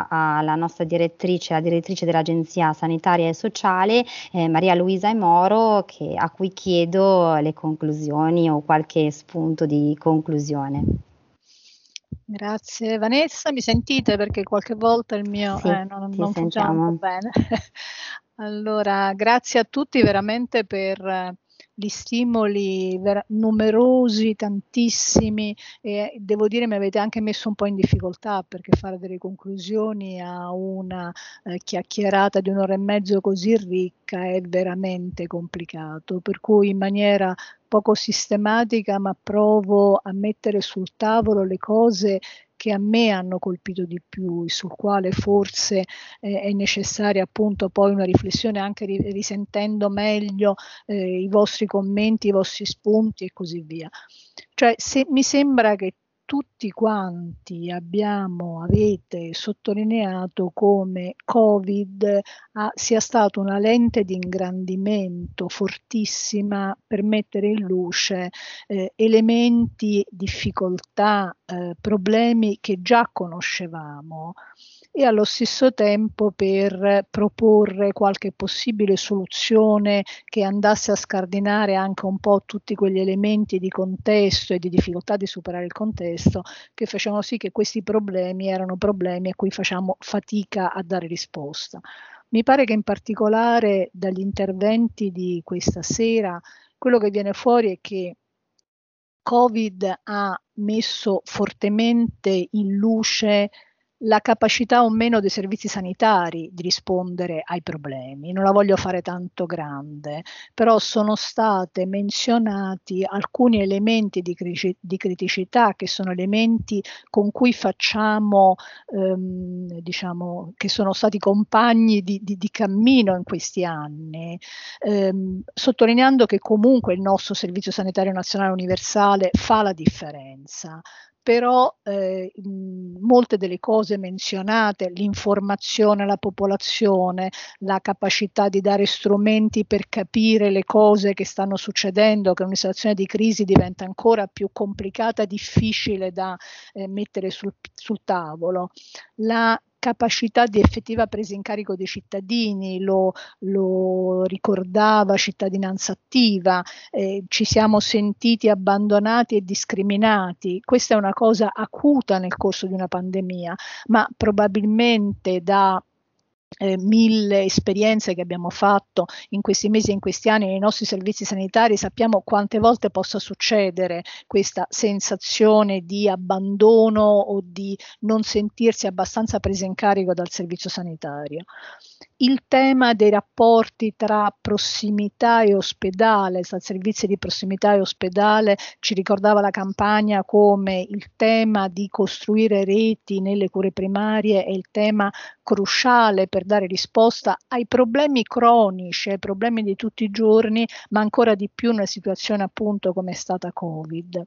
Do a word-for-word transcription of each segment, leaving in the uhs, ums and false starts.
parola alla nostra direttrice, la direttrice dell'Agenzia Sanitaria e Sociale, eh, Maria Luisa Emoro, che, a cui chiedo le conclusioni o qualche spunto di conclusione. Grazie Vanessa, mi sentite perché qualche volta il mio Sì, eh, non, ti non funziona un po' sentiamo. bene. Allora, grazie a tutti veramente per eh, gli stimoli ver- numerosi, tantissimi, e devo dire mi avete anche messo un po' in difficoltà perché fare delle conclusioni a una eh, chiacchierata di un'ora e mezzo così ricca è veramente complicato, per cui in maniera poco sistematica, ma provo a mettere sul tavolo le cose che a me hanno colpito di più, sul quale forse eh, è necessaria appunto poi una riflessione anche ri- risentendo meglio eh, i vostri commenti, i vostri spunti e così via. Cioè, se, mi sembra che tutti quanti abbiamo, avete sottolineato come Covid ha, sia stato una lente di ingrandimento fortissima per mettere in luce eh, elementi, difficoltà, eh, problemi che già conoscevamo e allo stesso tempo per proporre qualche possibile soluzione che andasse a scardinare anche un po' tutti quegli elementi di contesto e di difficoltà di superare il contesto che facevano sì che questi problemi erano problemi a cui facciamo fatica a dare risposta. Mi pare che in particolare dagli interventi di questa sera quello che viene fuori è che Covid ha messo fortemente in luce la capacità o meno dei servizi sanitari di rispondere ai problemi. Non la voglio fare tanto grande, però sono state menzionati alcuni elementi di, cri- di criticità che sono elementi con cui facciamo, ehm, diciamo, che sono stati compagni di, di, di cammino in questi anni, ehm, sottolineando che comunque il nostro Servizio Sanitario Nazionale Universale fa la differenza. Però eh, mh, molte delle cose menzionate, l'informazione alla popolazione, la capacità di dare strumenti per capire le cose che stanno succedendo, che in una situazione di crisi diventa ancora più complicata, difficile da eh, mettere sul, sul tavolo, la capacità di effettiva presa in carico dei cittadini, lo, lo ricordava Cittadinanza Attiva, eh, ci siamo sentiti abbandonati e discriminati. Questa è una cosa acuta nel corso di una pandemia, ma probabilmente da eh, mille esperienze che abbiamo fatto in questi mesi e in questi anni nei nostri servizi sanitari, sappiamo quante volte possa succedere questa sensazione di abbandono o di non sentirsi abbastanza presa in carico dal servizio sanitario. Il tema dei rapporti tra prossimità e ospedale, tra servizi di prossimità e ospedale, ci ricordava la campagna come il tema di costruire reti nelle cure primarie è il tema cruciale per dare risposta ai problemi cronici, ai problemi di tutti i giorni, ma ancora di più in una situazione appunto come è stata Covid.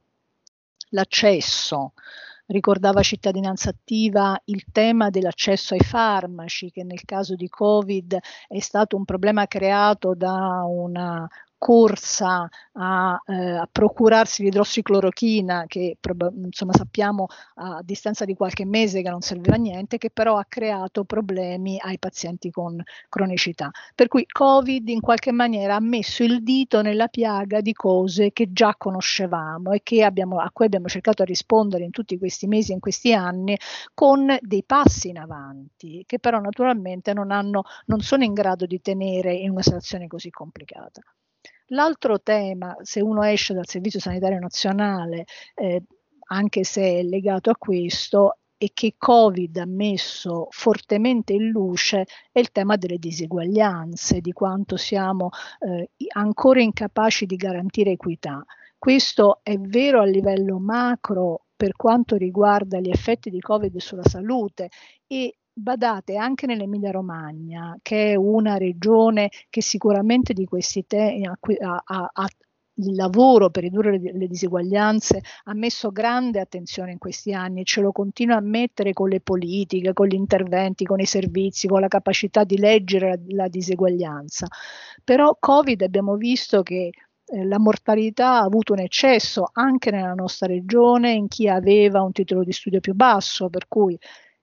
L'accesso. Ricordava Cittadinanza Attiva il tema dell'accesso ai farmaci, che nel caso di Covid è stato un problema creato da una corsa a, eh, a procurarsi l'idrossiclorochina, che insomma sappiamo a distanza di qualche mese che non serviva a niente, che però ha creato problemi ai pazienti con cronicità. Per cui Covid in qualche maniera ha messo il dito nella piaga di cose che già conoscevamo e che abbiamo, a cui abbiamo cercato di rispondere in tutti questi mesi, in questi anni, con dei passi in avanti, che però naturalmente non, hanno, non sono in grado di tenere in una situazione così complicata. L'altro tema, se uno esce dal Servizio Sanitario Nazionale, eh, anche se è legato a questo, e che Covid ha messo fortemente in luce è il tema delle diseguaglianze, di quanto siamo eh, ancora incapaci di garantire equità. Questo è vero a livello macro per quanto riguarda gli effetti di Covid sulla salute e badate anche nell'Emilia Romagna, che è una regione che sicuramente di questi temi ha, ha, ha il lavoro per ridurre le, le diseguaglianze ha messo grande attenzione in questi anni e ce lo continua a mettere con le politiche, con gli interventi, con i servizi, con la capacità di leggere la, la diseguaglianza. Però Covid abbiamo visto che eh, la mortalità ha avuto un eccesso anche nella nostra regione in chi aveva un titolo di studio più basso, per cui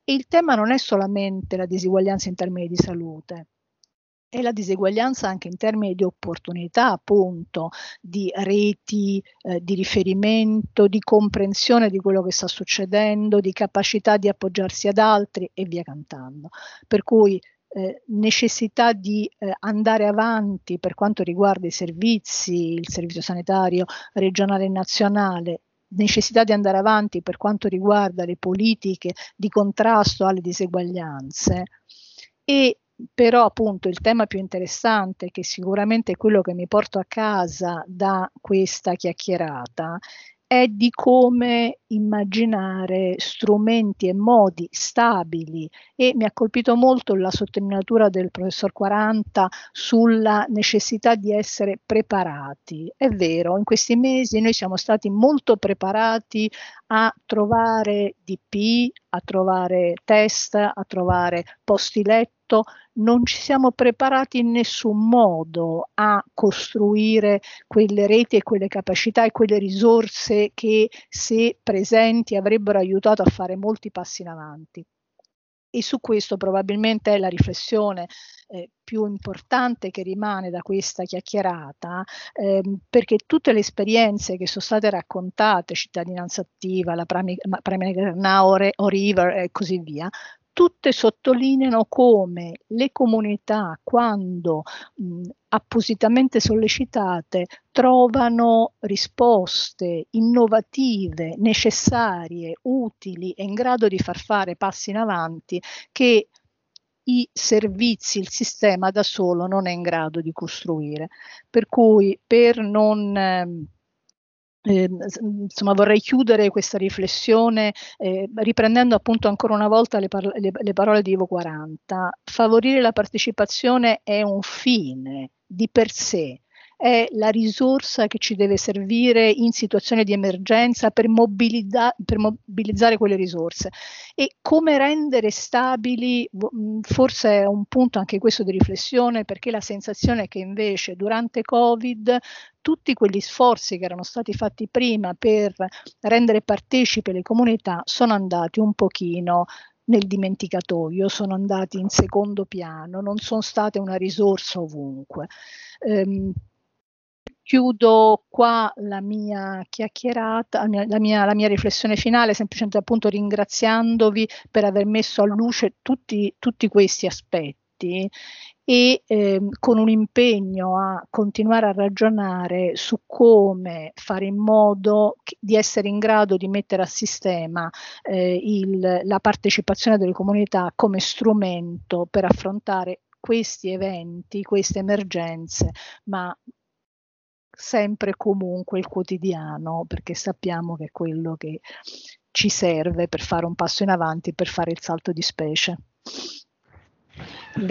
E il tema non è solamente la diseguaglianza in termini di salute, è la diseguaglianza anche in termini di opportunità, appunto, di reti eh, di riferimento, di comprensione di quello che sta succedendo, di capacità di appoggiarsi ad altri e via cantando. Per cui eh, necessità di eh, andare avanti per quanto riguarda i servizi, il servizio sanitario regionale e nazionale, necessità di andare avanti per quanto riguarda le politiche di contrasto alle diseguaglianze. E però appunto il tema più interessante, che sicuramente è quello che mi porto a casa da questa chiacchierata, è di come immaginare strumenti e modi stabili, e mi ha colpito molto la sottolineatura del professor Quaranta sulla necessità di essere preparati. È vero, in questi mesi noi siamo stati molto preparati a trovare D P, a trovare test, a trovare posti letto. Non ci siamo preparati in nessun modo a costruire quelle reti e quelle capacità e quelle risorse che, se presenti, avrebbero aiutato a fare molti passi in avanti. E su questo probabilmente è la riflessione eh, più importante che rimane da questa chiacchierata, ehm, perché tutte le esperienze che sono state raccontate, cittadinanza attiva, la Primary Now o River e così via, tutte sottolineano come le comunità, quando mh, appositamente sollecitate, trovano risposte innovative, necessarie, utili e in grado di far fare passi in avanti che i servizi, il sistema da solo non è in grado di costruire. Per cui, per non eh, eh, insomma, vorrei chiudere questa riflessione eh, riprendendo appunto ancora una volta le, par- le, le parole di Ivo Quaranta. Favorire la partecipazione è un fine di per sé, è la risorsa che ci deve servire in situazioni di emergenza per, mobilizza- per mobilizzare quelle risorse. E come rendere stabili, forse è un punto anche questo di riflessione, perché la sensazione è che invece durante Covid tutti quegli sforzi che erano stati fatti prima per rendere partecipe le comunità sono andati un pochino nel dimenticatoio, sono andati in secondo piano, non sono state una risorsa ovunque. Ehm, Chiudo qua la mia chiacchierata, la mia, la mia riflessione finale, semplicemente appunto ringraziandovi per aver messo a luce tutti, tutti questi aspetti e eh, con un impegno a continuare a ragionare su come fare in modo di essere in grado di mettere a sistema eh, il, la partecipazione delle comunità come strumento per affrontare questi eventi, queste emergenze, ma sempre e comunque il quotidiano, perché sappiamo che è quello che ci serve per fare un passo in avanti, per fare il salto di specie.